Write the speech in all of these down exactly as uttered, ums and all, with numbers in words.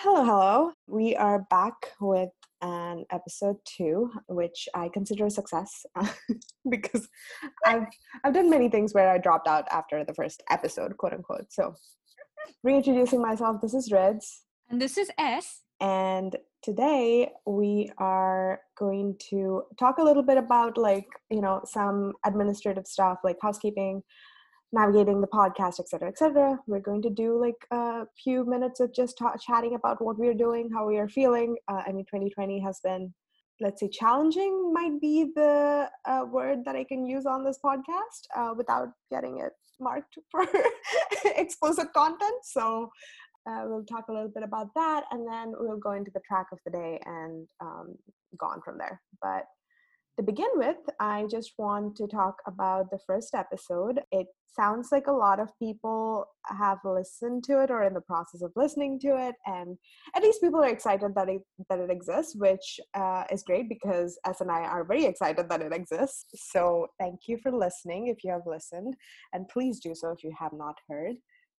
Hello, hello. We are back with an episode two, which I consider a success because I've I've done many things where I dropped out after the first episode, quote unquote. So, reintroducing myself, this is Reds, And this is S. and today we are going to talk a little bit about like you know some administrative stuff like housekeeping, navigating the podcast, et cetera, et cetera. We're going to do like a few minutes of just ta- chatting about what we're doing, how we are feeling. Uh, I mean, twenty twenty has been, let's say, challenging might be the uh, word that I can use on this podcast uh, without getting it marked for explicit content. So uh, we'll talk a little bit about that, and then we'll go into the track of the day and um, go on from there. But to begin with, I just want to talk about the first episode. It sounds like a lot of people have listened to it or in the process of listening to it, and at least people are excited that it that it exists, which uh, is great because S and I are very excited that it exists. So thank you for listening if you have listened, and please do so if you have not heard.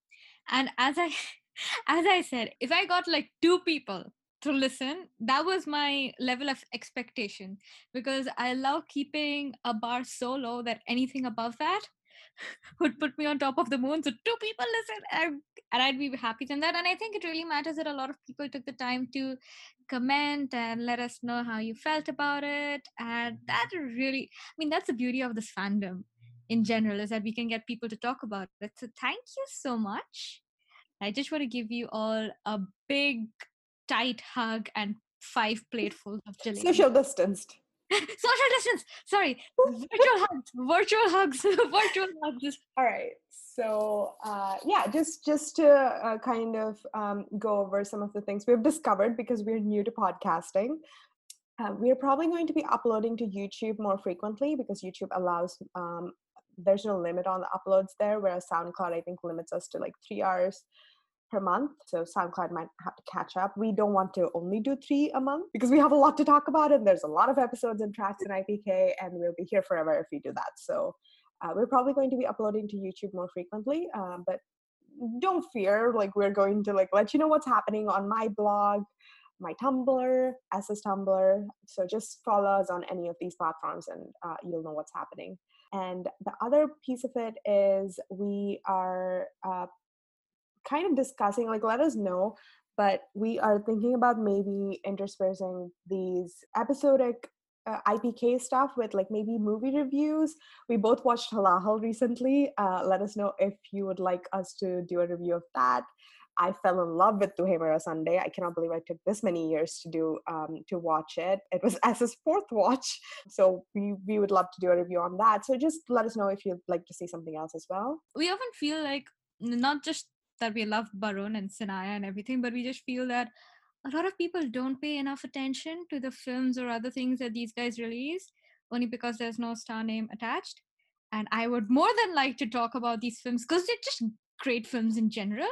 And as I as I said, if I got like two people to listen, that was my level of expectation because I love keeping a bar so low that anything above that would put me on top of the moon. So two people listen, and, and I'd be happy than that. And I think it really matters that a lot of people took the time to comment and let us know how you felt about it. And that really, I mean, that's the beauty of this fandom in general is that we can get people to talk about it. So thank you so much. I just want to give you all a big, tight hug and five platefuls of jalebi. Social distanced. Social distance. Sorry, virtual hugs. Virtual hugs. Virtual hugs. All right. So uh, yeah, just just to uh, kind of um, go over some of the things we've discovered because we're new to podcasting. Uh, we're probably going to be uploading to YouTube more frequently because YouTube allows. Um, there's no limit on the uploads there, whereas SoundCloud I think limits us to like three hours per month. So SoundCloud might have to catch up. We don't want to only do three a month because we have a lot to talk about and there's a lot of episodes and tracks in I P K and we'll be here forever if we do that. So uh, we're probably going to be uploading to YouTube more frequently, um, but don't fear. Like we're going to like let you know what's happening on my blog, my Tumblr, S's Tumblr. So just follow us on any of these platforms and uh, you'll know what's happening. And the other piece of it is we are uh, kind of discussing, like, let us know, but we are thinking about maybe interspersing these episodic uh, I P K stuff with like maybe movie reviews. We both watched Halahal recently. Uh, let us know if you would like us to do a review of that. I fell in love with Tuhe Mera Sunday. I cannot believe I took this many years to do um, to watch it. It was S's fourth watch, so we we would love to do a review on that. So just let us know if you'd like to see something else as well. We often feel like not just that we love Barun and Sinaya and everything, but we just feel that a lot of people don't pay enough attention to the films or other things that these guys release only because there's no star name attached. And I would more than like to talk about these films because they're just great films in general.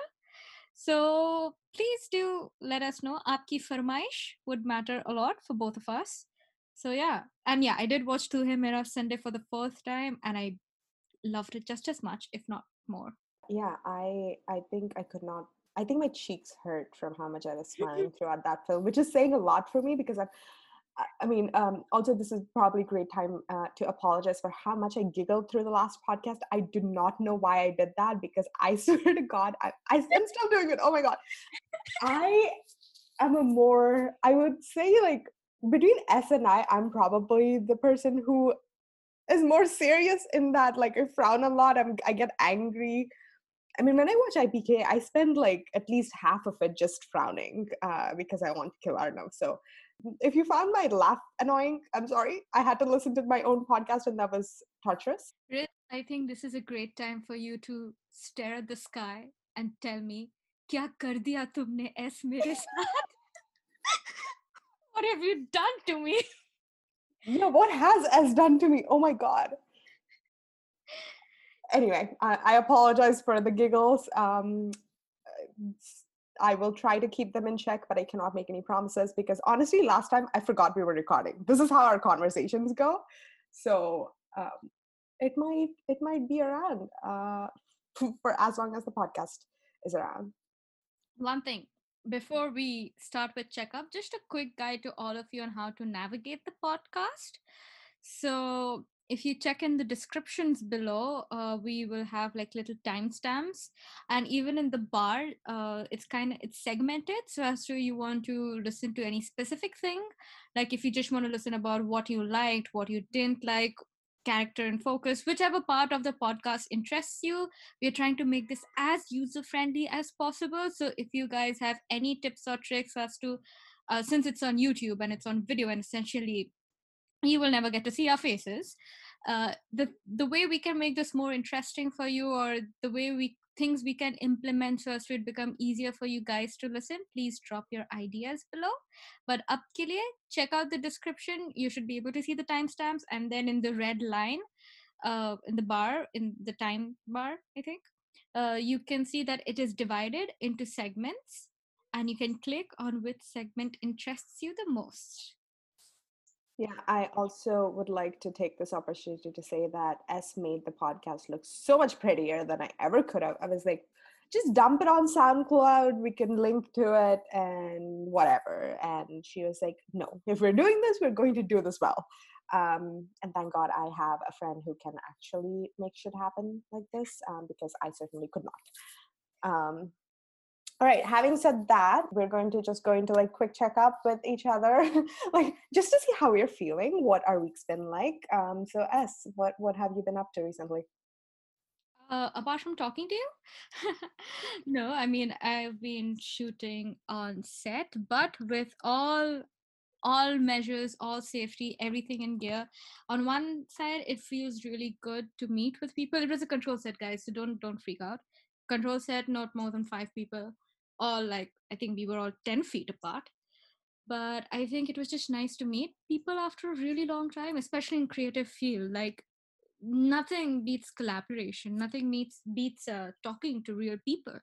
So please do let us know. Aapki farmaish would matter a lot for both of us. So yeah, and yeah, I did watch To Him Mera Sunday for the first time, and I loved it just as much, if not more. Yeah, I I think I could not. I think my cheeks hurt from how much I was smiling throughout that film, which is saying a lot for me because I've. I I mean, um, also this is probably a great time uh, to apologize for how much I giggled through the last podcast. I do not know why I did that because I swear to God, I, I am still doing it. Oh my God, I am a more. I would say like between S and I, I'm probably the person who is more serious in that. Like I frown a lot. I'm I get angry. I mean, when I watch I P K, I spend like at least half of it just frowning uh, because I want to kill Arnav. So if you found my laugh annoying, I'm sorry. I had to listen to my own podcast and that was torturous. Riz, I think this is a great time for you to stare at the sky and tell me, क्या कर दिया तुमने ऐस मेरे साथ? What have you done to me? Yeah, what has S done to me? Oh my God. Anyway, I, I apologize for the giggles. Um, I will try to keep them in check, but I cannot make any promises because honestly, last time I forgot we were recording. This is how our conversations go. So um, it might it might be around uh, for as long as the podcast is around. One thing, before we start with checkup, just a quick guide to all of you on how to navigate the podcast. So, if you check in the descriptions below, uh, we will have like little timestamps, and even in the bar, uh, it's kind of it's segmented. So, as to you want to listen to any specific thing, like if you just want to listen about what you liked, what you didn't like, character and focus, whichever part of the podcast interests you, we're trying to make this as user friendly as possible. So if you guys have any tips or tricks as to, uh, since it's on YouTube and it's on video and essentially you will never get to see our faces, uh, the the way we can make this more interesting for you, or the way we things we can implement so as to it become easier for you guys to listen, please drop your ideas below. But up ke liye, check out the description. You should be able to see the timestamps, and then in the red line, uh, in the bar, in the time bar, I think, uh, you can see that it is divided into segments, and you can click on which segment interests you the most. Yeah, I also would like to take this opportunity to say that S made the podcast look so much prettier than I ever could have. I was like, just dump it on SoundCloud, we can link to it and whatever. And she was like, no, if we're doing this, we're going to do this well. Um, and thank God I have a friend who can actually make shit happen like this, um, because I certainly could not. Um, all right, having said that, we're going to just go into like quick checkup with each other, like just to see how we're feeling, what our week's been like. Um, so S, what what have you been up to recently? Uh, apart from talking to you, no, I mean I've been shooting on set, but with all all measures, all safety, everything in gear. On one side, it feels really good to meet with people. It was a control set, guys, so don't don't freak out. Control set, not more than five people. All like I think we were all ten feet apart. But I think it was just nice to meet people after a really long time, especially in creative field. Like nothing beats collaboration. Nothing beats beats uh, talking to real people.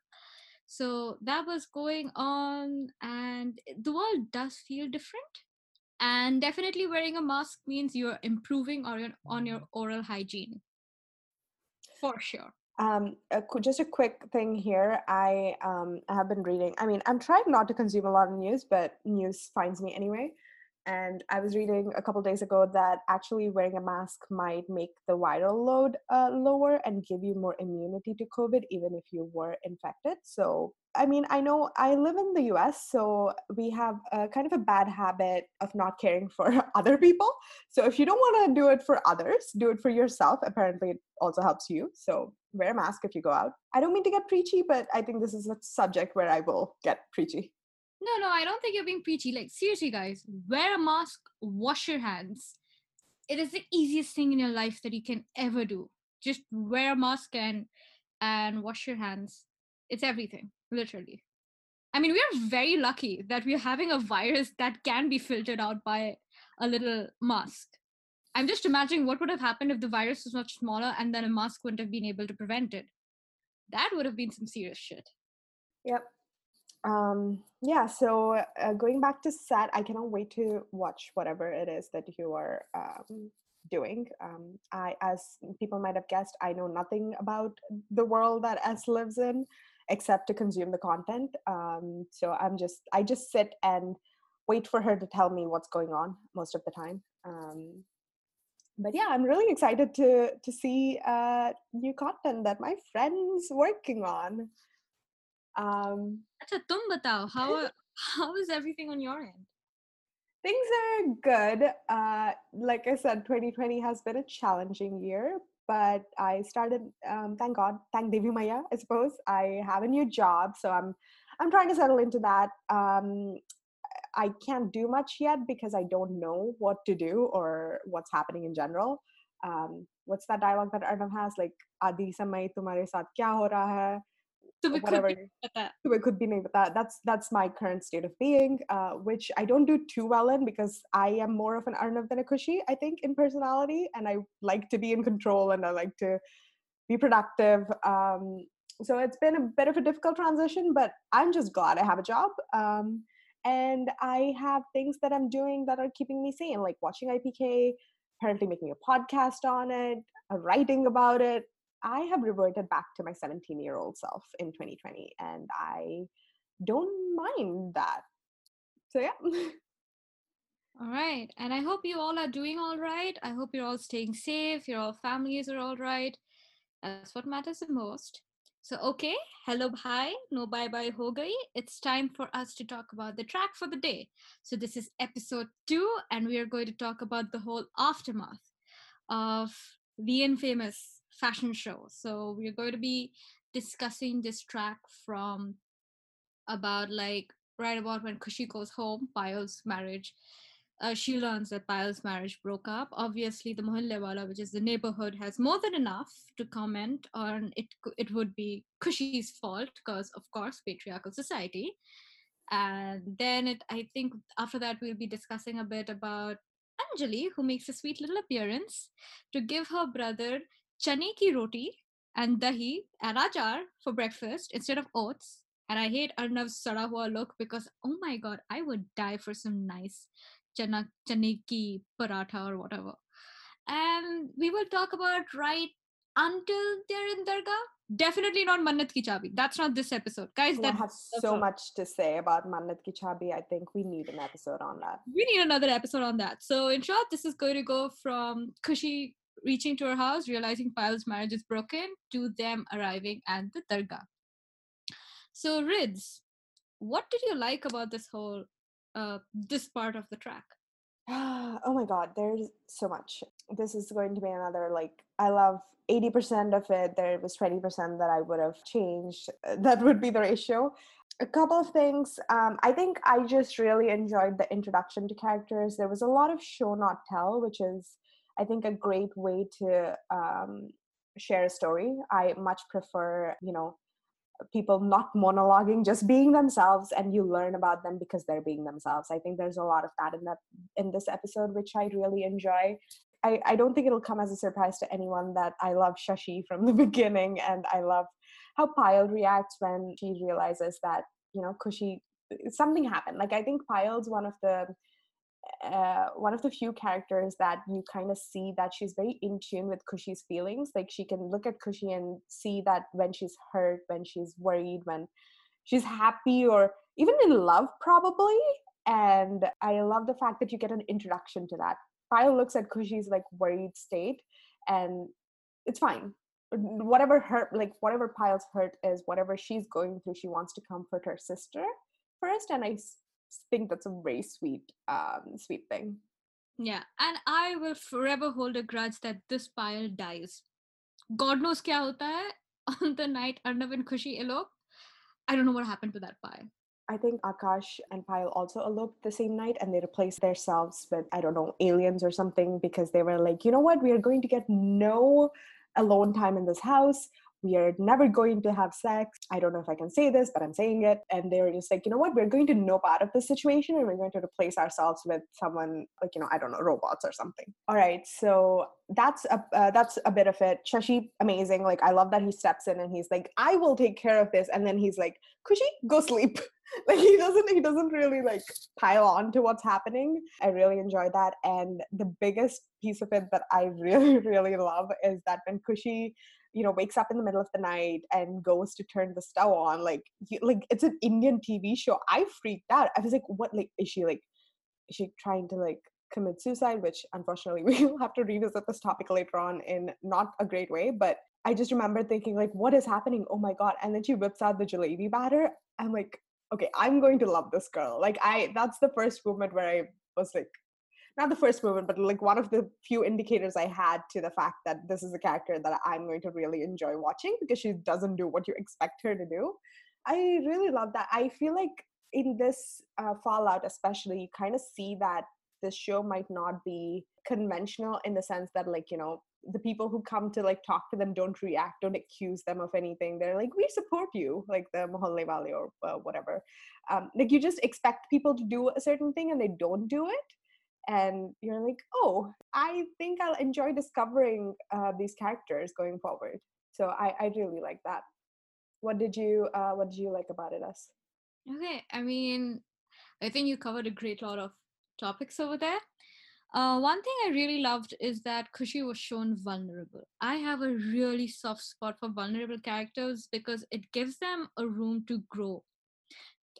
So that was going on, and the world does feel different, and definitely wearing a mask means you're improving on your, on your oral hygiene for sure. Um, a, qu- just a quick thing here. I um, have been reading. I mean, I'm trying not to consume a lot of news, but news finds me anyway. And I was reading a couple days ago that actually wearing a mask might make the viral load uh, lower and give you more immunity to COVID, even if you were infected. So, I mean, I know I live in the U S, so we have a kind of a bad habit of not caring for other people. So, if you don't want to do it for others, do it for yourself. Apparently, it also helps you. So, wear a mask if you go out. I don't mean to get preachy, but I think this is a subject where I will get preachy. No, no, I don't think you're being preachy. Like, seriously, guys, wear a mask, wash your hands. It is the easiest thing in your life that you can ever do. Just wear a mask and and wash your hands. It's everything, literally. I mean, we are very lucky that we're having a virus that can be filtered out by a little mask. I'm just imagining what would have happened if the virus was much smaller and then a mask wouldn't have been able to prevent it. That would have been some serious shit. Yep. Um, yeah, so uh, going back to set, I cannot wait to watch whatever it is that you are um, doing. Um, I, as people might have guessed, I know nothing about the world that S lives in except to consume the content. Um, so I'm just, I just sit and wait for her to tell me what's going on most of the time. Um, but yeah, I'm really excited to to see uh, new content that my friend's working on. Um, Acha, tum batao, how, are- how is everything on your end? Things are good. Uh, like I said, twenty twenty has been a challenging year, but I started. Um, thank God, thank Devi Maya. I suppose I have a new job, so I'm I'm trying to settle into that. Um, I can't do much yet because I don't know what to do or what's happening in general. Um, what's that dialogue that Arnav has? Like, "Adi samay tumhare saath kya ho raha hai?" So we Or could whatever. be pata. It could be named, but that that's that's my current state of being, uh, which I don't do too well in because I am more of an Arnav than a Kushi, I think, in personality, and I like to be in control and I like to be productive. Um, so it's been a bit of a difficult transition, but I'm just glad I have a job. Um, and I have things that I'm doing that are keeping me sane, like watching I P K, apparently making a podcast on it, uh, writing about it. I have reverted back to my seventeen year old self in twenty twenty, and I don't mind that. So yeah. All right. And I hope you all are doing all right. I hope you're all staying safe. Your all families are all right. That's what matters the most. So, okay. Hello, bhai. No bye bye ho gayi. It's time for us to talk about the track for the day. So, this is episode two, and we are going to talk about the whole aftermath of the infamous fashion show. So, we're going to be discussing this track from about like right about when Kushi goes home, Payal's marriage. Uh, she learns that Payal's marriage broke up. Obviously, the Mohalle Wala, which is the neighborhood, has more than enough to comment on it. It would be Kushi's fault because, of course, patriarchal society. And then it, I think, after that we'll be discussing a bit about Anjali, who makes a sweet little appearance to give her brother chane ki roti and dahi and achar for breakfast instead of oats. And I hate Arnav's sada hua look because, oh my god, I would die for some nice chana chane ki paratha or whatever. And we will talk about right until they're in Dargah. Definitely not Mannat Ki Chabi. That's not this episode. Guys, And I that have so much to say about Mannat Ki Chabi. I think we need an episode on that. We need another episode on that. So, in short, this is going to go from Kushi reaching to her house, realizing Payal's marriage is broken, to them arriving at the Dargah. So, Rids, what did you like about this whole, uh, this part of the track? Oh my god, there's so much. This is going to be another, like, I love eighty percent of it. There was twenty percent that I would have changed. That would be the ratio. A couple of things. Um, I think I just really enjoyed the introduction to characters. There was a lot of show not tell, which is, I think, a great way to um, share a story. I much prefer, you know, people not monologuing, just being themselves, and you learn about them because they're being themselves. I think there's a lot of that in that in this episode, which I really enjoy. I, I don't think it'll come as a surprise to anyone that I love Shashi from the beginning, and I love how Payal reacts when she realizes that, you know, Kushi, something happened. Like, I think Payal's one of the uh, one of the few characters that you kind of see that she's very in tune with Kushi's feelings. Like, she can look at Kushi and see that when she's hurt, when she's worried, when she's happy, or even in love, probably. And I love the fact that you get an introduction to that. Payal looks at Kushi's like worried state, and it's fine. Whatever hurt, like whatever Payal's hurt is, whatever she's going through, she wants to comfort her sister first, and I think that's a very sweet, um, sweet thing. Yeah, and I will forever hold a grudge that this Payal dies. God knows kya hota hai on the night Arnav and Kushi elope. I don't know what happened to that Payal. I think Akash and Payal also eloped the same night, and they replaced themselves with, I don't know, aliens or something, because they were like, you know what, we are going to get no alone time in this house. We are never going to have sex. I don't know if I can say this, but I'm saying it. And they were just like, you know what, we're going to nope out of this situation, and we're going to replace ourselves with someone like, you know, I don't know, robots or something. All right, so that's a uh, that's a bit of it. Shashi, amazing. Like, I love that he steps in and he's like, I will take care of this. And then he's like, Kushi, go sleep. Like, he doesn't he doesn't really like pile on to what's happening. I really enjoy that. And the biggest piece of it that I really, really love is that when Kushi, you know, wakes up in the middle of the night and goes to turn the stove on, like, you, like it's an Indian T V show. I freaked out. I was like, what, like, is she like, is she trying to like commit suicide? Which unfortunately we'll have to revisit this topic later on in not a great way. But I just remember thinking, like, what is happening? Oh my God. And then she whips out the jalebi batter. I'm like, okay, I'm going to love this girl. Like, I, that's the first moment where I was like, not the first moment, but like one of the few indicators I had to the fact that this is a character that I'm going to really enjoy watching, because she doesn't do what you expect her to do. I really love that. I feel like in this uh, Fallout, especially, you kind of see that this show might not be conventional in the sense that, like, you know, the people who come to like talk to them don't react, don't accuse them of anything. They're like, we support you, like the Mohalle Wale or uh, whatever. Um, like, you just expect people to do a certain thing and they don't do it. And you're like, oh, I think I'll enjoy discovering uh, these characters going forward. So I, I really like that. What did you uh, what did you like about it, Us? Okay, I mean, I think you covered a great lot of topics over there. Uh, one thing I really loved is that Kushi was shown vulnerable. I have a really soft spot for vulnerable characters because it gives them a room to grow.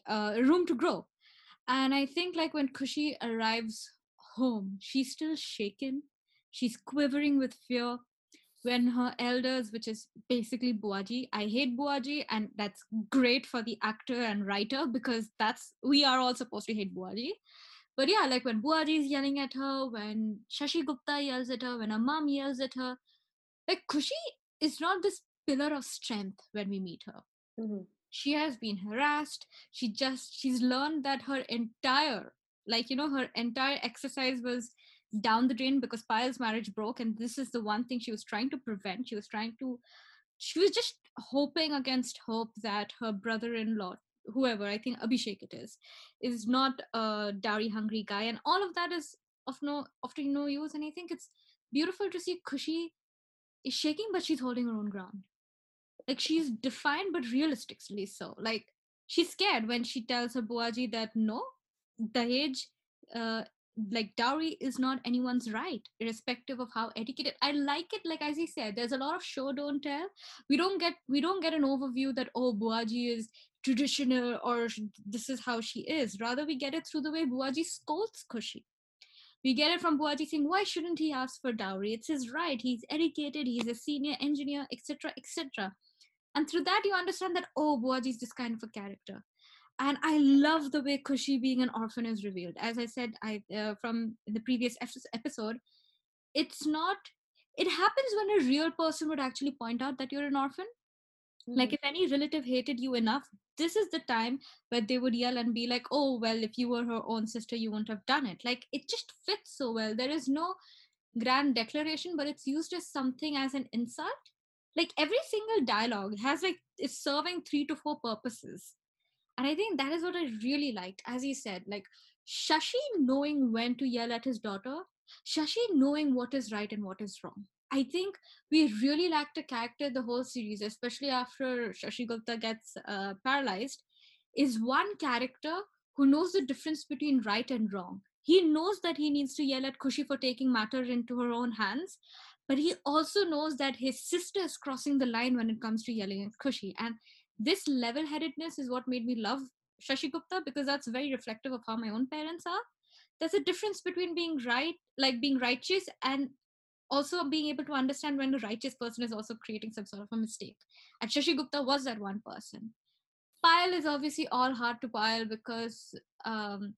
uh, room to grow. And I think like when Kushi arrives home, she's still shaken. She's quivering with fear when her elders, which is basically Buaji, I hate Buaji, and that's great for the actor and writer because that's we are all supposed to hate Buaji. But yeah, like when Buaji is yelling at her, when Shashi Gupta yells at her, when her mom yells at her, like Kushi is not this pillar of strength when we meet her. Mhm. She has been harassed. She just she's learned that her entire like you know her entire exercise was down the drain because Payal's marriage broke, and this is the one thing she was trying to prevent. She was trying to she was just hoping against hope that her brother-in-law, whoever, I think Abhishek it is, is not a dowry hungry guy, and all of that is of no of to no use. And I think it's beautiful to see Kushi is shaking, but she's holding her own ground. Like she's defined but realistically so. Like she's scared when she tells her Buaji that no, Dahej, uh, like dowry is not anyone's right, irrespective of how educated. I like it. Like as he said, there's a lot of show don't tell. We don't get we don't get an overview that oh Buaji is traditional or sh- this is how she is. Rather, we get it through the way Buaji scolds Kushi. We get it from Buaji saying, why shouldn't he ask for dowry? It's his right. He's educated. He's a senior engineer, et cetera, et cetera. And through that, you understand that, oh, Buaji is this kind of a character. And I love the way Kushi being an orphan is revealed. As I said I uh, from the previous episode, it's not, it happens when a real person would actually point out that you're an orphan. Like Mhm. if any relative hated you enough, this is the time where they would yell and be like, oh, well, if you were her own sister, you wouldn't have done it. Like it just fits so well. There is no grand declaration, but it's used as something as an insult. Like every single dialogue has like is serving three to four purposes. And I think that is what I really liked. As he said, like Shashi knowing when to yell at his daughter, Shashi knowing what is right and what is wrong. I think we really lacked a character the whole series, especially after Shashi Gupta gets uh, paralyzed, is one character who knows the difference between right and wrong. He knows that he needs to yell at Kushi for taking matter into her own hands, but he also knows that his sister is crossing the line when it comes to yelling at Kushi. And this level headedness is what made me love Shashi Gupta because that's very reflective of how my own parents are. There's a difference between being right, like being righteous, and also being able to understand when a righteous person is also creating some sort of a mistake. And Shashi Gupta was that one person. Payal is obviously all hard to Payal because um,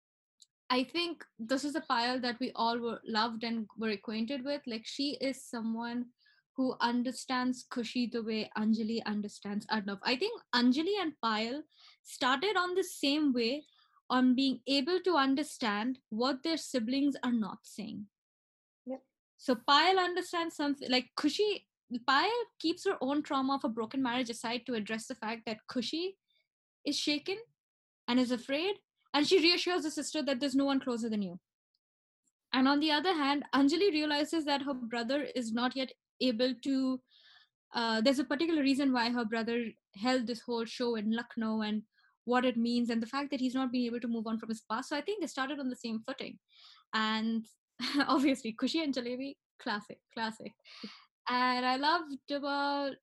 I think this is a Payal that we all were loved and were acquainted with. Like she is someone who understands Kushi the way Anjali understands Arnav. I think Anjali and Payal started on the same way on being able to understand what their siblings are not saying. Yep. So Payal understands something like Kushi. Payal keeps her own trauma of a broken marriage aside to address the fact that Kushi is shaken and is afraid, and she reassures the sister that there's no one closer than you. And on the other hand, Anjali realizes that her brother is not yet able to. Uh, there's a particular reason why her brother held this whole show in Lucknow and what it means, and the fact that he's not being able to move on from his past. So I think they started on the same footing. And obviously, Kushi and Jalebi, classic, classic. And I loved about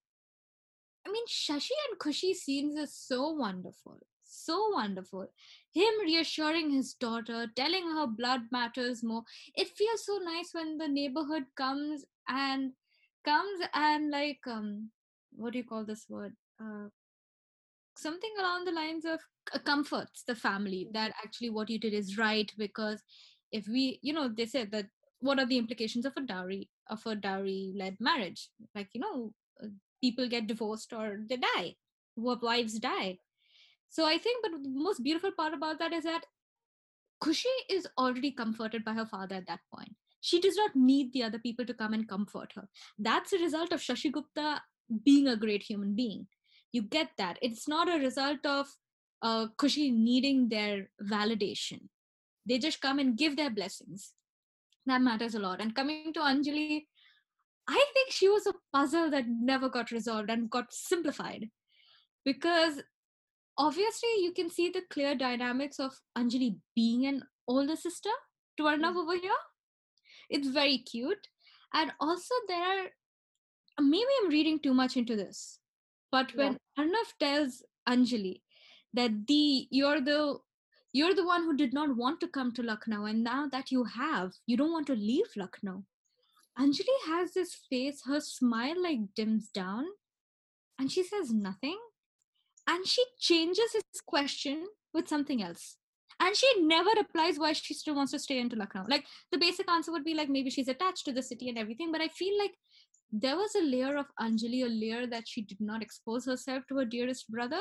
I mean, Shashi and Kushi scenes are so wonderful. So wonderful. Him reassuring his daughter, telling her blood matters more. It feels so nice when the neighborhood comes and comes and like um what do you call this word? Uh something along the lines of c- comforts the family that actually what you did is right because if we you know they said that what are the implications of a dowry of a dowry led marriage like you know uh, people get divorced or they die what wives die. So I think but the most beautiful part about that is that Kushi is already comforted by her father at that point. She does not need the other people to come and comfort her. That's a result of Shashi Gupta being a great human being. You get that. It's not a result of uh, Kushi needing their validation. They just come and give their blessings. That matters a lot. And coming to Anjali, I think she was a puzzle that never got resolved and got simplified because obviously you can see the clear dynamics of Anjali being an older sister to Arnav Mhm. over here. It's very cute. And also there are maybe I'm reading too much into this. But Yeah. when Arnav tells Anjali that the you're the you're the one who did not want to come to Lucknow, and now that you have, you don't want to leave Lucknow. Anjali has this face, her smile like dims down, and she says nothing, and she changes his question with something else. And she never replies why she still wants to stay into Lucknow. Like the basic answer would be like maybe she's attached to the city and everything, but I feel like there was a layer of Anjali, a layer that she did not expose herself to her dearest brother.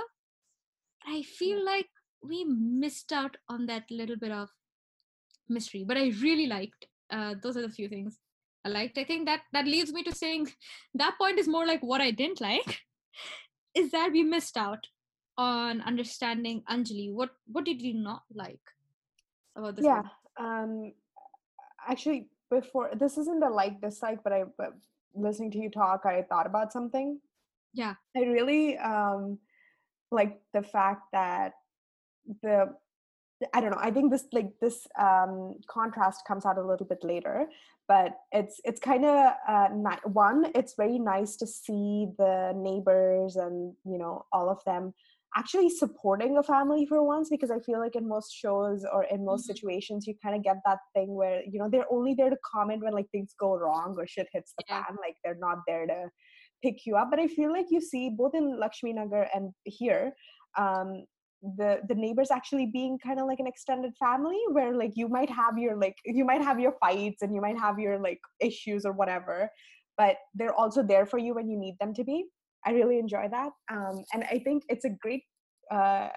I feel like we missed out on that little bit of mystery, but I really liked. Uh, those are the few things I liked. I think that that leads me to saying that point is more like what I didn't like is that we missed out on understanding Anjali. What what did you not like about this Yeah. movie? Um, actually, before this isn't a like dislike, but I but listening to you talk, I thought about something. Yeah. I really um like the fact that the I don't know. I think this like this um, contrast comes out a little bit later, but it's it's kind of uh, ni- one. It's very nice to see the neighbors and you know all of them actually supporting a family for once, because I feel like in most shows or in most Mhm. situations you kind of get that thing where you know they're only there to comment when like things go wrong or shit hits the Yeah. fan. Like they're not there to pick you up. But I feel like you see both in Lakshmi Nagar and here. Um, the the neighbors actually being kind of like an extended family, where like you might have your like you might have your fights and you might have your like issues or whatever, but they're also there for you when you need them to be. I really enjoy that, um, and I think it's a great uh,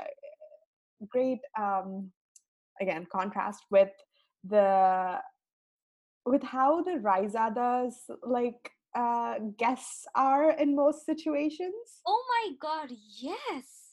great um, again contrast with the with how the Raizadas like uh, guests are in most situations. Oh my god, yes.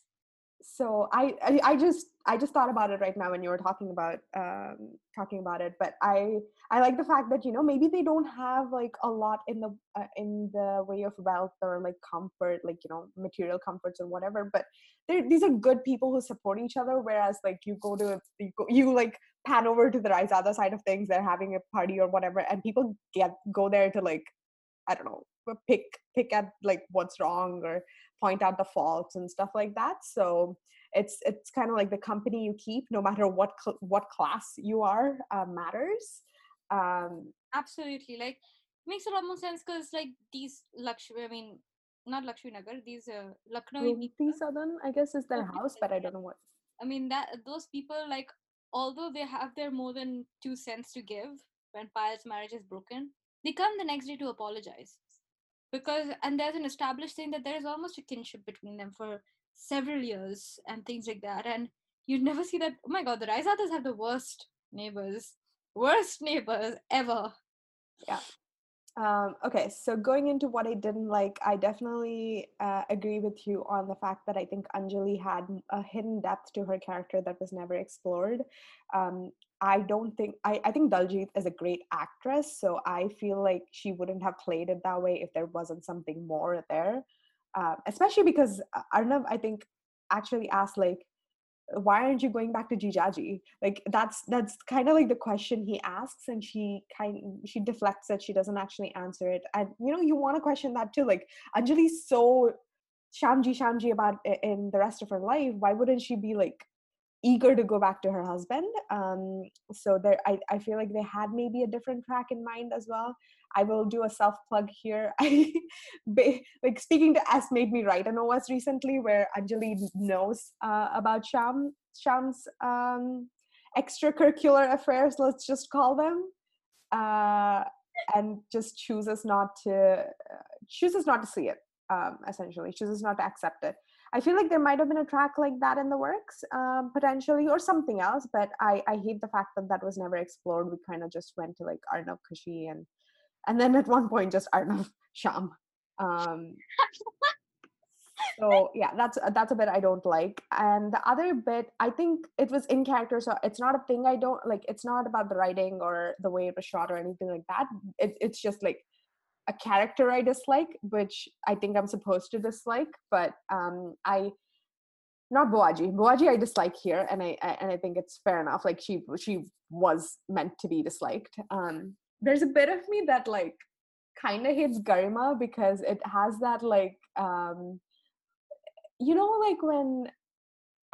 So I, I i just i just thought about it right now when you were talking about um talking about it. But i i like the fact that you know maybe they don't have like a lot in the uh, in the way of wealth or like comfort, like you know material comforts or whatever, but they're these are good people who support each other. Whereas like you go to you, go, you like pan over to the Raizada side of things, they're having a party or whatever, and people get go there to like I don't know, pick pick at like what's wrong or point out the faults and stuff like that. So it's it's kind of like the company you keep, no matter what cl- what class you are, uh, matters. Um, Absolutely. Like makes a lot more sense because like these Lakshmi, I mean, not Lakshmi Nagar, these uh, Lucknowi Gomti people. Southern, I guess, is their Gopis, house, but I don't know what. I mean that those people like although they have their more than two cents to give when Payal's marriage is broken, they come the next day to apologize. Because and there's an established thing that there is almost a kinship between them for several years and things like that. And you'd never see that. Oh my god, the Raizadas have the worst neighbors. Worst neighbors ever. Yeah. Um, okay, so going into what I didn't like, I definitely uh, agree with you on the fact that I think Anjali had a hidden depth to her character that was never explored. Um, I don't think, I, I think Daljit is a great actress, so I feel like she wouldn't have played it that way if there wasn't something more there. Uh, especially because uh, Arnav, I think, actually asked, like, why aren't you going back to Jijaji? Like that's that's kind of like the question he asks, and she kind she deflects it. She doesn't actually answer it, and you know you want to question that too. Like Anjali's so Shamji Shamji about it in the rest of her life. Why wouldn't she be like eager to go back to her husband? Um, so there, I, I feel like they had maybe a different track in mind as well. I will do a self plug here. I like speaking to S made me write an O S recently where Anjali knows uh, about Sham Sham's um, extracurricular affairs. Let's just call them. Uh, and just chooses not to uh, chooses not to see it, um, essentially chooses not to accept it. I feel like there might have been a track like that in the works, um, potentially, or something else, but I, I hate the fact that that was never explored. We kind of just went to like Arnav Kushi and and then at one point just Arnav Sham. Um, so yeah, that's that's a bit I don't like. And the other bit, I think it was in character, so it's not a thing I don't like. It's not about the writing or the way it was shot or anything like that. It, it's just like a character I dislike, which I think I'm supposed to dislike. But um, I not Boaji. Boaji I dislike here, and I, I and I think it's fair enough. Like she she was meant to be disliked. Um, there's a bit of me that like kind of hates Garima because it has that like um, you know like when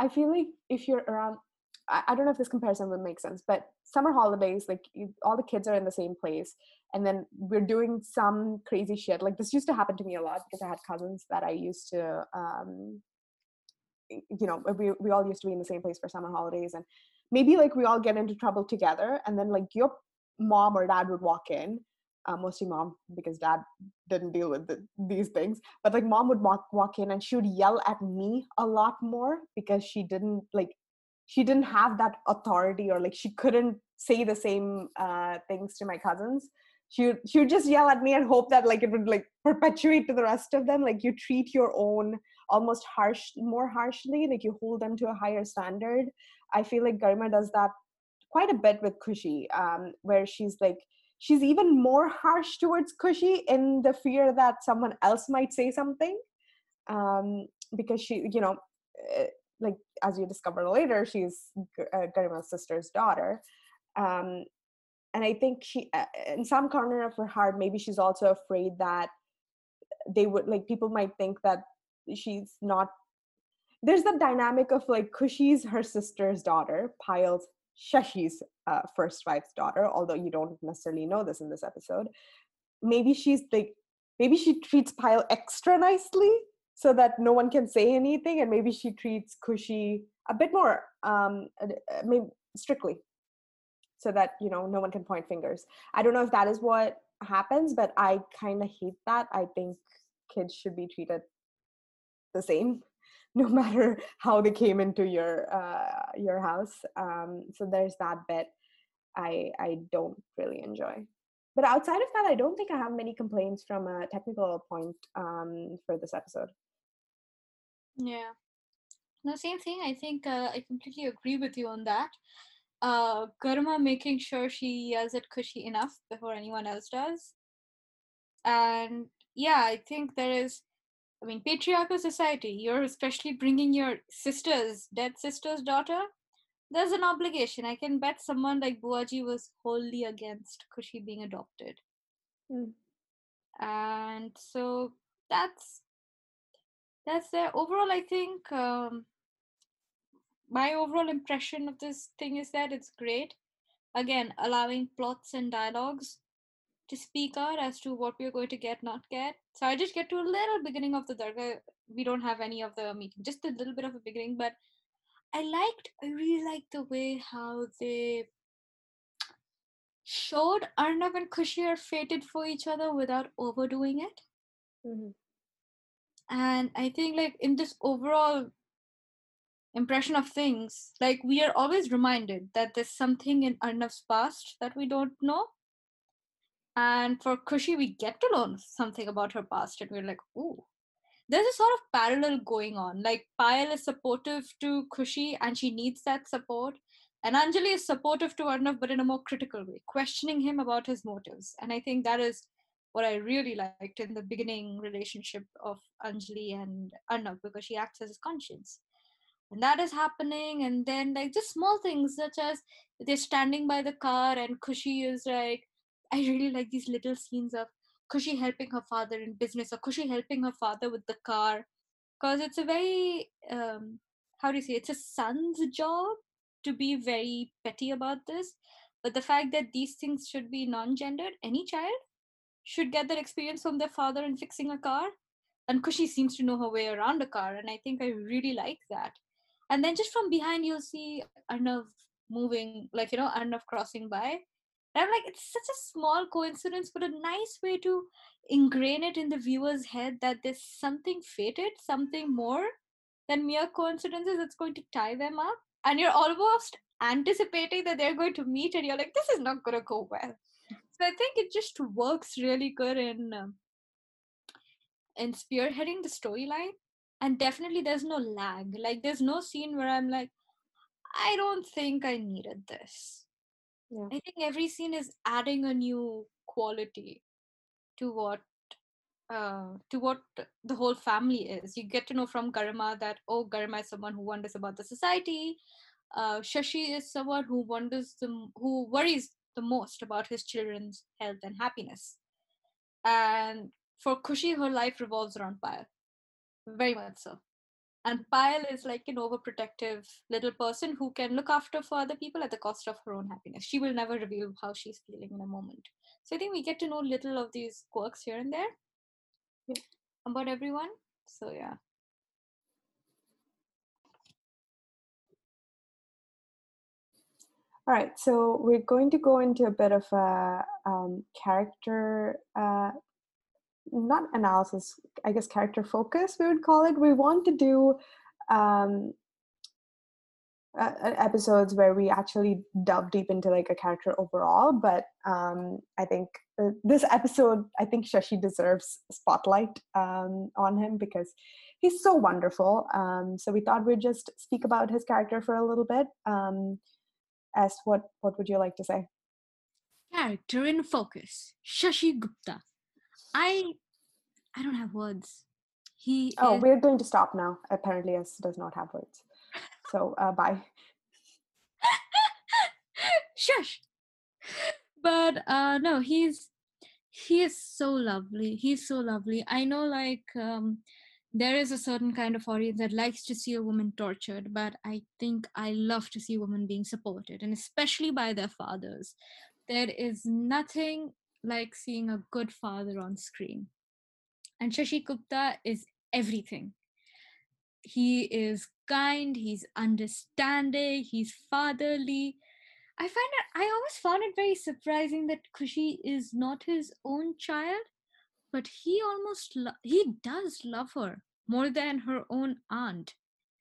I feel like if you're around, I, I don't know if this comparison would make sense, but summer holidays, like you, all the kids are in the same place, and then we're doing some crazy shit. Like this used to happen to me a lot because I had cousins that I used to, um, you know, we we all used to be in the same place for summer holidays, and maybe like we all get into trouble together, and then like your mom or dad would walk in, uh, mostly mom because dad didn't deal with the, these things, but like mom would walk walk in and she would yell at me a lot more because she didn't like she didn't have that authority, or like she couldn't say the same uh, things to my cousins. She would, she would just yell at me and hope that like it would like perpetuate to the rest of them. Like you treat your own almost harsh more harshly, like you hold them to a higher standard. I feel like Garima does that quite a bit with Kushi, um, where she's like she's even more harsh towards Kushi in the fear that someone else might say something, um, because she, you know, uh, like as you discover later, she's G- uh, Garima's sister's daughter, um, and I think she, uh, in some corner of her heart, maybe she's also afraid that they would like people might think that she's not. There's the dynamic of like Kushi's her sister's daughter, Payal's Shashi's uh, first wife's daughter, although you don't necessarily know this in this episode. Maybe she's like, maybe she treats Payal extra nicely so that no one can say anything, and maybe she treats Kushi a bit more, um, uh, maybe strictly, so that you know no one can point fingers. I don't know if that is what happens, but I kind of hate that. I think kids should be treated the same no matter how they came into your uh, your house. Um, so there's that bit I I don't really enjoy. But outside of that, I don't think I have many complaints from a technical point, um, for this episode. Yeah. No, same thing. I think uh, I completely agree with you on that. Uh, Garma making sure she yells at Kushi enough before anyone else does. And yeah, I think there is, I mean, patriarchal society, you're especially bringing your sister's, dead sister's daughter. There's an obligation. I can bet someone like Buaji was wholly against Kushi being adopted. Mm. And so that's that's there. Overall, I think um, my overall impression of this thing is that it's great. Again, allowing plots and dialogues to speak out as to what we're going to get, not get. So I just get to a little beginning of the Dargah. We don't have any of the meeting, just a little bit of a beginning, but I liked, I really liked the way how they showed Arnav and Kushi are fated for each other without overdoing it. Mm-hmm. And I think, like, in this overall impression of things, like, we are always reminded that there's something in Arnav's past that we don't know. And for Kushi, we get to learn something about her past, and we're like, ooh. There's a sort of parallel going on. Like, Payal is supportive to Kushi, and she needs that support. And Anjali is supportive to Arnav, but in a more critical way, questioning him about his motives. And I think that is what I really liked in the beginning relationship of Anjali and Arnav, because she acts as his conscience. And that is happening. And then, like, just small things such as they're standing by the car, and Kushi is like, I really like these little scenes of Kushi helping her father in business, or Kushi helping her father with the car, because it's a very um, how do you say, it's a son's job to be very petty about this. But the fact that these things should be non-gendered, any child should get that experience from their father in fixing a car, and Kushi seems to know her way around a car, and I think I really like that. And then just from behind you'll see Arnav moving, like, you know, Arnav crossing by, and I'm like, it's such a small coincidence, but a nice way to ingrain it in the viewer's head that there's something fated, something more than mere coincidences that's going to tie them up. And you're almost anticipating that they're going to meet, and you're like, this is not going to go well. So I think it just works really good in um, in spearheading the storyline. And definitely there's no lag. Like, there's no scene where I'm like, I don't think I needed this. Yeah. I think every scene is adding a new quality to what uh, to what the whole family is. You get to know from Garima that, oh, Garima is someone who wonders about the society. Uh, Shashi is someone who wonders the, who worries the most about his children's health and happiness. And for Kushi, her life revolves around Payal, very much so. And Payal is like an overprotective little person who can look after for other people at the cost of her own happiness. She will never reveal how she's feeling in a moment. So I think we get to know little of these quirks here and there Yeah. about everyone. So yeah. All right, so we're going to go into a bit of a um, character, uh, not analysis, I guess character focus, we would call it. We want to do um, uh, uh, episodes where we actually delve deep into like a character overall, but um, I think uh, this episode, I think Shashi deserves a spotlight um, on him because he's so wonderful. Um, so we thought we'd just speak about his character for a little bit. Um, as what what would you like to say? Character in focus. Shashi Gupta. I I don't have words. He Oh, is we're going to stop now. Apparently, S does not have words. So uh, bye. shush. But uh no, he's he is so lovely. He's so lovely. I know like um there is a certain kind of audience that likes to see a woman tortured, but I think I love to see women being supported, and especially by their fathers. There is nothing like seeing a good father on screen. And Shashi Gupta is everything. He is kind, he's understanding, he's fatherly. I find it, I always found it very surprising that Kushi is not his own child, but he almost, lo- he does love her more than her own aunt.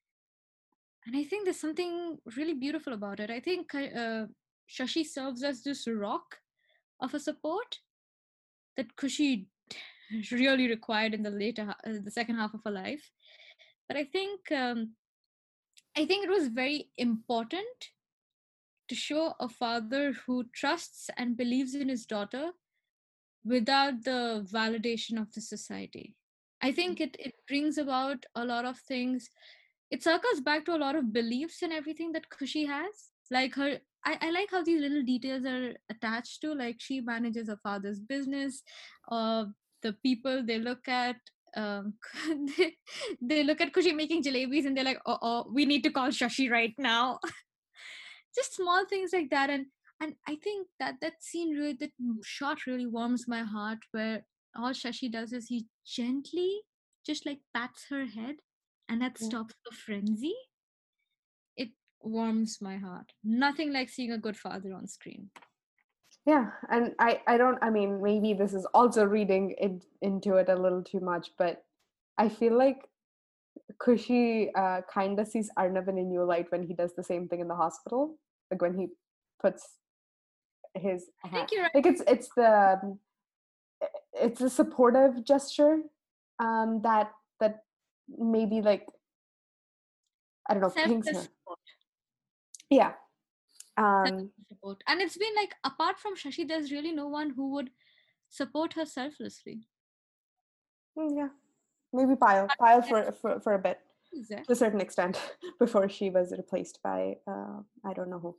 And I think there's something really beautiful about it. I think uh, Shashi serves as this rock of a support that Kushi really required in the later, ha- uh, the second half of her life. But I think, um, I think it was very important to show a father who trusts and believes in his daughter without the validation of the society. I think it, it brings about a lot of things. It circles back to a lot of beliefs and everything that Kushi has. Like her, I, I like how these little details are attached to, like she manages her father's business, uh, the people they look at. Um, they, they look at Kushi making jalebis and they're like, oh, oh, we need to call Shashi right now. Just small things like that. and and I think that that scene really, that shot really warms my heart, where all Shashi does is he gently just like pats her head, and that Yeah. stops the frenzy. It warms my heart. Nothing like seeing a good father on screen. Yeah, and I I don't. I mean, maybe this is also reading it, into it a little too much, but I feel like Kushi uh, kind of sees Arnav in a new light when he does the same thing in the hospital, like when he puts his I hand. think you're right. Like it's it's the um, it's a supportive gesture um, that that maybe like I don't know pings Selfless her. support. Yeah. Um, Selfless support. And it's been like, apart from Shashi, there's really no one who would support her selflessly. mm, yeah. Maybe Pyle. Pyle for, for for a bit, Is there? to a certain extent, before she was replaced by uh, I don't know who.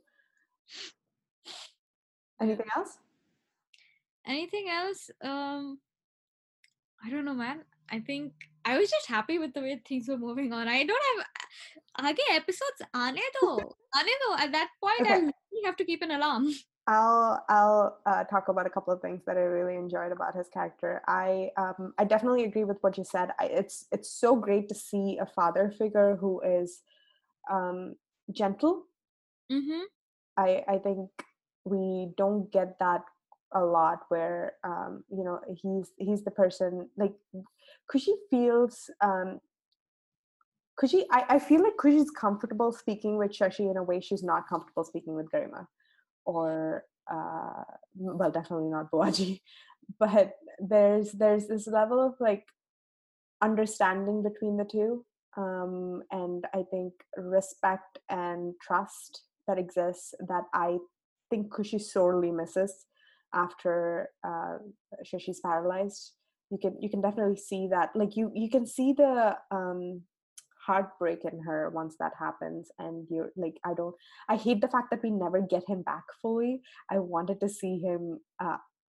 Yeah. Anything else? Anything else? Um, I don't know, man. I think I was just happy with the way things were moving on. I don't have आगे episodes आने दो, आने दो. At that point, I Okay. really have to keep an alarm. I'll I'll uh, talk about a couple of things that I really enjoyed about his character. I um, I definitely agree with what you said. I, it's it's so great to see a father figure who is um, gentle. Mm-hmm. I I think we don't get that a lot where um, you know he's he's the person like Kushi feels um, Kushi I, I feel like Kushi's comfortable speaking with Shashi in a way she's not comfortable speaking with Garima or uh, well definitely not Boaji. But there's there's this level of like understanding between the two um, and I think respect and trust that exists that I think Kushi sorely misses after uh, Shashi's paralyzed. You can you can definitely see that. Like you you can see the um, heartbreak in her once that happens, and you're like, I don't. I hate the fact that we never get him back fully. I wanted to see him uh,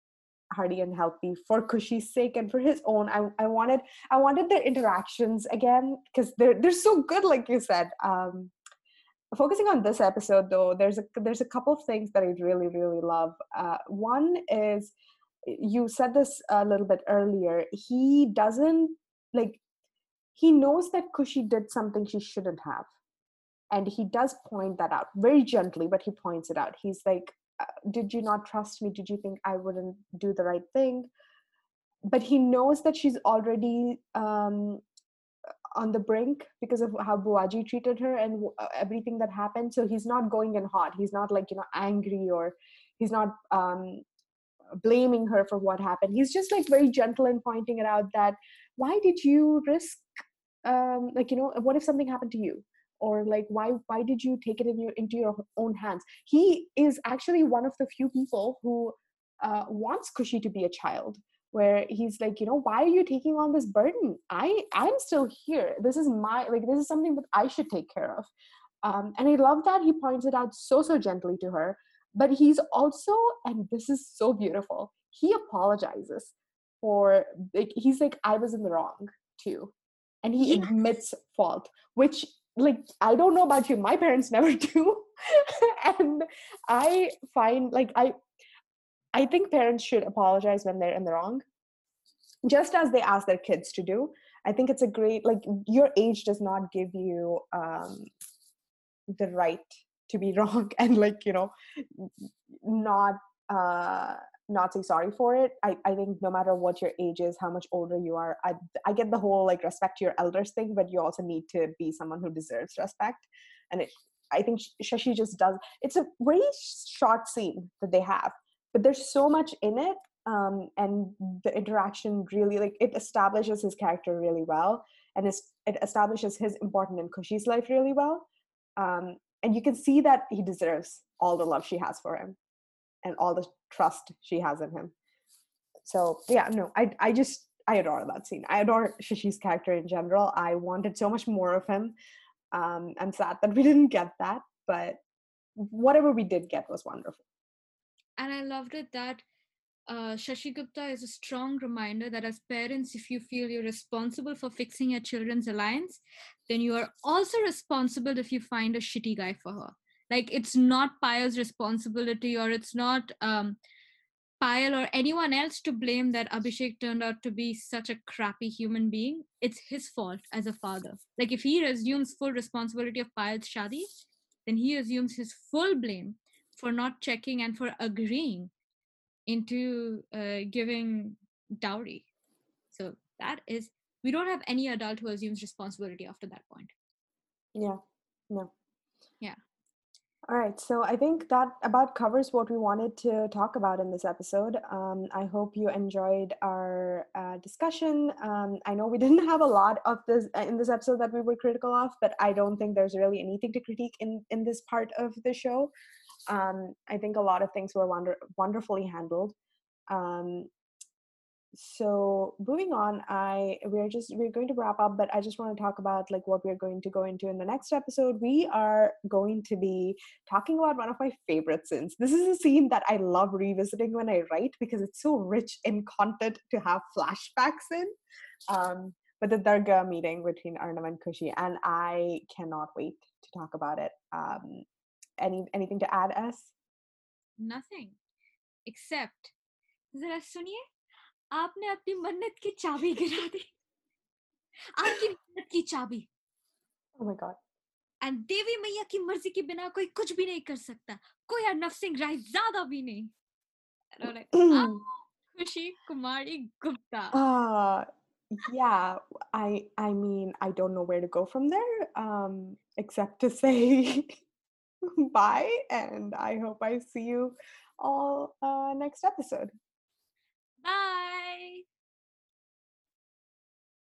hearty and healthy for Kushi's sake and for his own. I, I wanted I wanted their interactions again because they're they're so good, like you said. Um, focusing on this episode though, there's a there's a couple of things that I really really love. Uh, one is, you said this a little bit earlier. He doesn't like he knows that Kushi did something she shouldn't have, and he does point that out very gently, but he points it out. He's like, uh, did you not trust me? Did you think I wouldn't do the right thing? But he knows that she's already um, on the brink because of how Buaji treated her and uh, everything that happened. So he's not going in hot. He's not like, you know, angry, or he's not um, blaming her for what happened. He's just like very gentle in pointing it out that, why did you risk, um, like, you know, what if something happened to you? Or like, why why did you take it in your into your own hands? He is actually one of the few people who uh, wants Kushi to be a child, where he's like, you know, why are you taking on this burden? I I'm still here. This is my, like, this is something that I should take care of. Um, and I love that he points it out so so gently to her. But he's also, and this is so beautiful, he apologizes for, like, he's like, I was in the wrong too, and he Yeah. admits fault, which, like, I don't know about you, my parents never do. And I find, like, i i think parents should apologize when they're in the wrong, just as they ask their kids to do. I think it's a great, like, your age does not give you um the right to be wrong, and, like, you know, not uh not say sorry for it. I, I think no matter what your age is, how much older you are, I I get the whole, like, respect your elders thing, but you also need to be someone who deserves respect. And it, I think Shashi just does. It's a very short scene that they have, but there's so much in it. Um, and the interaction really, like, it establishes his character really well, and it's, it establishes his importance in Kushi's life really well. Um, and you can see that he deserves all the love she has for him and all the trust she has in him. So yeah, no, I I just I adore that scene. I adore Shishi's character in general. I wanted so much more of him. Um, I'm sad that we didn't get that, but whatever we did get was wonderful. And I loved it that uh, Shashi Gupta is a strong reminder that as parents, if you feel you're responsible for fixing your children's alliance, then you are also responsible if you find a shitty guy for her. Like, it's not Payal's responsibility, or it's not um, Payal or anyone else to blame that Abhishek turned out to be such a crappy human being. It's his fault as a father. Like, if he assumes full responsibility of Payal's shadi, then he assumes his full blame for not checking and for agreeing into uh, giving dowry. So that is, we don't have any adult who assumes responsibility after that point. Yeah, no. Yeah. All right, so I think that about covers what we wanted to talk about in this episode. Um, I hope you enjoyed our uh, discussion. Um, I know we didn't have a lot of this uh, in this episode that we were critical of, but I don't think there's really anything to critique in in this part of the show. Um, I think a lot of things were wonder- wonderfully handled. Um, so moving on, I we're just we're going to wrap up, but I just want to talk about, like, what we're going to go into in the next episode. We are going to be talking about one of my favorite scenes. This is a scene that I love revisiting when I write because it's so rich in content to have flashbacks in. Um, but the Dargah meeting between Arnab and Kushi, and I cannot wait to talk about it. Um, any anything to add, S? Nothing except, जरा सुनिए, आपने अपनी मन्नत की चाबी गिरा दी, आपकी मन्नत की चाबी. Oh my god. And देवी मैया की मर्जी के बिना कोई कुछ भी नहीं कर सकता, कोई अरनब सिंह राय ज्यादा भी नहीं. And I'm like, ah, Kushi Kumari Gupta. Uh yeah, I I mean, I don't know where to go from there, um, except to say bye, and I hope I see you all uh, next episode. Bye.